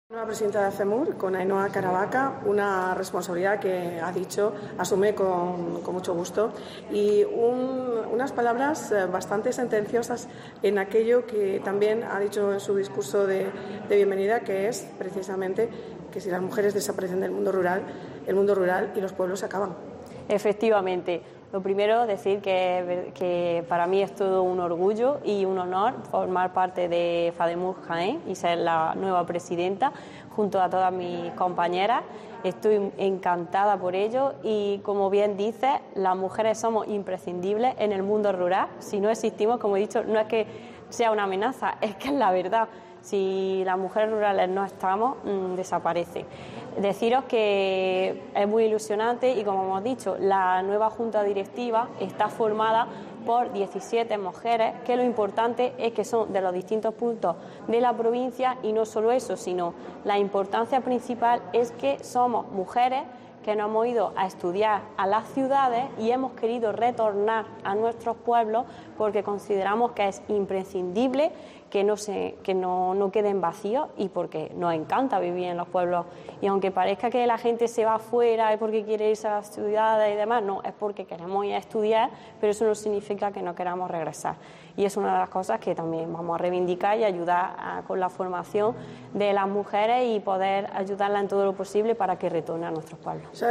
Nueva presidenta de ACEMUR, con Ainhoa Caravaca, una responsabilidad que ha dicho, asume con mucho gusto, y unas palabras bastante sentenciosas en aquello que también ha dicho en su discurso de bienvenida, que es precisamente que si las mujeres desaparecen del mundo rural, el mundo rural y los pueblos se acaban. Efectivamente. Lo primero, decir que para mí es todo un orgullo y un honor formar parte de FADEMUR Jaén y ser la nueva presidenta junto a todas mis compañeras. Estoy encantada por ello y, como bien dices, las mujeres somos imprescindibles en el mundo rural. Si no existimos, como he dicho, no es que sea una amenaza, es que es la verdad. Si las mujeres rurales no estamos, desaparece. Deciros que es muy ilusionante y, como hemos dicho, la nueva Junta Directiva está formada por 17 mujeres, que lo importante es que son de los distintos puntos de la provincia, y no solo eso, sino la importancia principal es que somos mujeres que nos hemos ido a estudiar a las ciudades y hemos querido retornar a nuestros pueblos porque consideramos que es imprescindible que no queden vacíos y porque nos encanta vivir en los pueblos. Y aunque parezca que la gente se va afuera es porque quiere irse a las ciudades y demás, no, es porque queremos ir a estudiar, pero eso no significa que no queramos regresar. Y es una de las cosas que también vamos a reivindicar y ayudar con la formación de las mujeres y poder ayudarlas en todo lo posible para que retornen a nuestros pueblos.